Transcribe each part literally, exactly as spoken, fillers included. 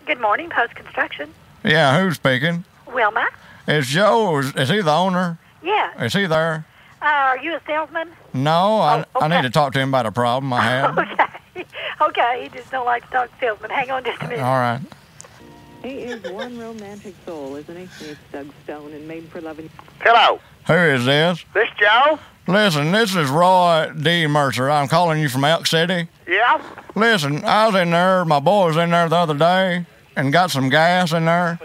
Good morning, Post Construction. Yeah, who's speaking? Wilma? Is Joe, is, is he the owner? Yeah. Is he there? Uh, are you a salesman? No, I, Oh, okay. I need to talk to him about a problem I had. Okay. Okay, he just don't like to talk to salesmen. Hang on just a minute. All right. He is one romantic soul, isn't he? It's Doug Stone and Made for Loving. Hello. Who is this? This Joe? Listen, this is Roy D. Mercer. I'm calling you from Elk City. Yeah? Listen, I was in there, my boy was in there the other day and got some gas in there.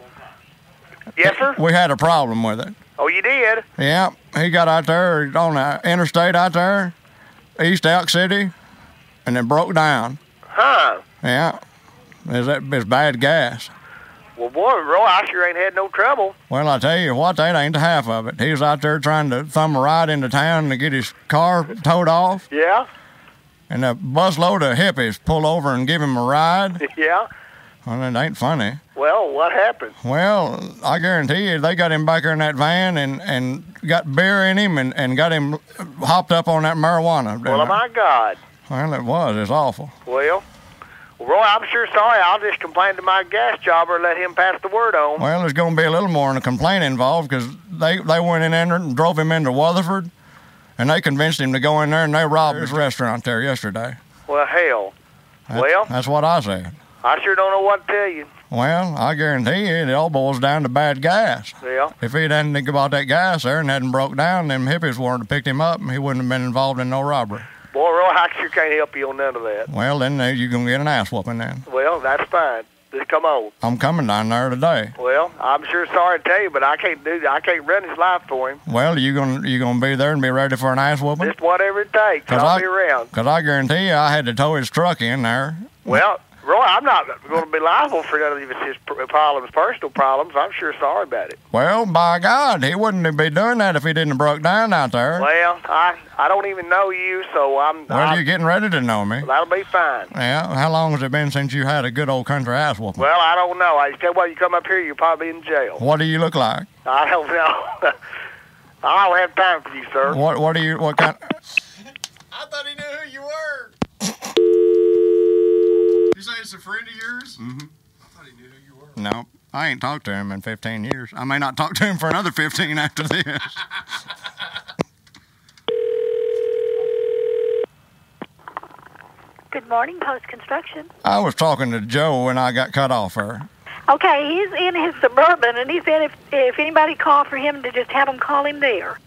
Yes, sir? We had a problem with it. Oh, you did? Yeah, he got out there on the interstate out there, East Elk City, and it broke down. Huh. Yeah, it's, it's bad gas. Well, boy, Roy, I sure ain't had no trouble. Well, I tell you what, that ain't the half of it. He was out there trying to thumb a ride into town to get his car towed off, Yeah? and a busload of hippies pull over and give him a ride. Yeah? Well, it ain't funny. Well, what happened? Well, I guarantee you, they got him back there in that van and, and got beer in him and, and got him hopped up on that marijuana. Well, oh, my God. Well, it was. It's awful. Well, well, Roy, I'm sure sorry. I'll just complain to my gas jobber and let him pass the word on. Well, there's going to be a little more in the complaint involved because they, they went in there and drove him into Weatherford, and they convinced him to go in there, and they robbed his restaurant there yesterday. Well, hell. That's, well? That's what I said. I sure don't know what to tell you. Well, I guarantee you, it all boils down to bad gas. Yeah. If he hadn't think about that gas there and hadn't broke down, them hippies wouldn't have picked him up, and he wouldn't have been involved in no robbery. Boy, Roy, I sure can't help you on none of that. Well, then uh, you're going to get an ass whooping then. Well, that's fine. Just come on. I'm coming down there today. Well, I'm sure sorry to tell you, but I can't do I can't run his life for him. Well, you gonna you gonna be there and be ready for an ass whooping? Just whatever it takes. I'll I, be around. Because I guarantee you, I had to tow his truck in there. Well, Roy, I'm not going to be liable for none of his problems, personal problems. I'm sure sorry about it. Well, by God, he wouldn't be doing that if he didn't have broke down out there. Well, I I don't even know you, so I'm... Well, I, you're getting ready to know me. That'll be fine. Yeah, how long has it been since you had a good old country ass whooping? Well, I don't know. I tell you what, you come up here, you'll probably be in jail. What do you look like? I don't know. I don't have time for you, sir. What What do you... What kind... I thought he knew who you were. You say it's a friend of yours? Mm-hmm. I thought he knew who you were. No, I ain't talked to him in fifteen years. I may not talk to him for another fifteen after this. Good morning, Post Construction. I was talking to Joe when I got cut off her. Okay, he's in his Suburban, and he said if if anybody called for him to just have him call him there.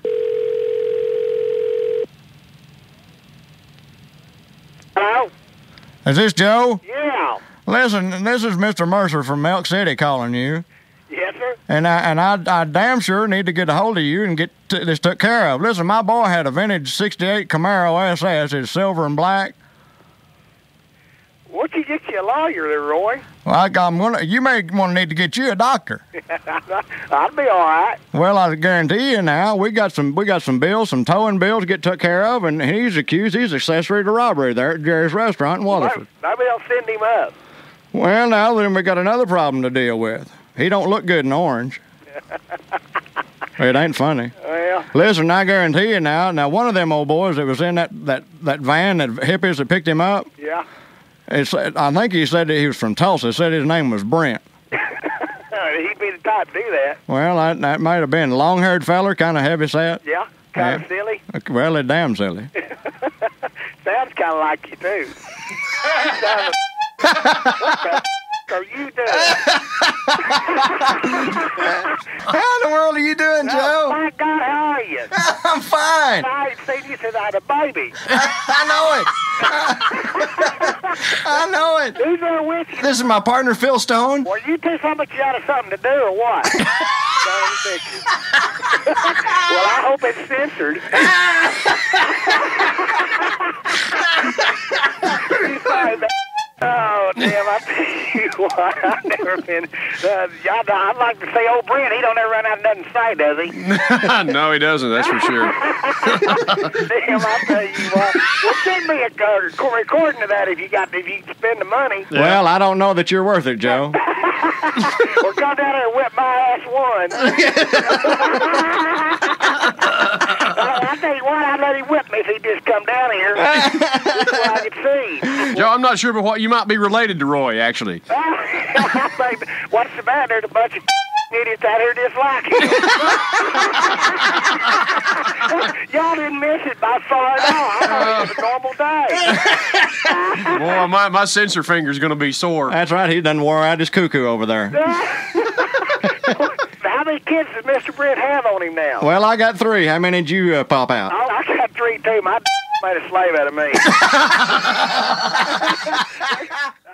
Hello? Is this Joe? Yeah. Listen, this is Mister Mercer from Elk City calling you. Yes, sir? And I and I, I damn sure need to get a hold of you and get t- this took care of. Listen, my boy had a vintage sixty-eight Camaro S S. It's silver and black. What'd you get you a lawyer there, Roy? Well, I, I'm gonna. You may want to need to get you a doctor. I'd be all right. Well, I guarantee you now, we got some we got some bills, some towing bills to get took care of, and he's accused. He's accessory to robbery there at Jerry's Restaurant in Weatherford. Maybe I'll send him up. Well, now then we got another problem to deal with. He don't look good in orange. It ain't funny. Well, Listen, I guarantee you now. Now, one of them old boys that was in that that that van, that hippies that picked him up. yeah. It's, I think he said that he was from Tulsa. Said his name was Brent. He'd be the type to do that. Well, that, that might have been long-haired feller, kind of heavy set. Yeah. Kind of Yeah. silly. Well, it's damn silly. Sounds kind of like you, too. Sounds- what the f- are you doing? How in the world are you doing, Oh, Joe? my God, how are you? I'm fine. I ain't seen you since I had a baby. I know it. I know it. Who's there with you? This is my partner, Phil Stone. Well, you two somebody out of something to do or what? Darn pictures. Well, I hope it's censored. Sorry, man. Oh, damn, I tell you what, I've never been, uh, I'd, I'd like to say old Brent, he don't ever run out of nothing to say, does he? No, he doesn't, that's for sure. Damn, I tell you what, well, send me a uh, recording of that if you got, if you spend the money. Well, I don't know that you're worth it, Joe. Or come down there and whip my ass one. I tell you what, I'd let him whip me if he'd just come down here. Just so I could see. Joe, I'm not sure, but what you might be related to Roy, actually. I think, what's the matter? There's a bunch of idiots out here just like him. Y'all didn't miss it by far at all. I thought it was a normal day. Boy, my, my sensor finger's going to be sore. That's right. He done wore out his cuckoo over there. How many kids does Mister Brent have on him now? Well, I got three. How many did you uh, pop out? Oh, I got three, too. My made a slave out of me.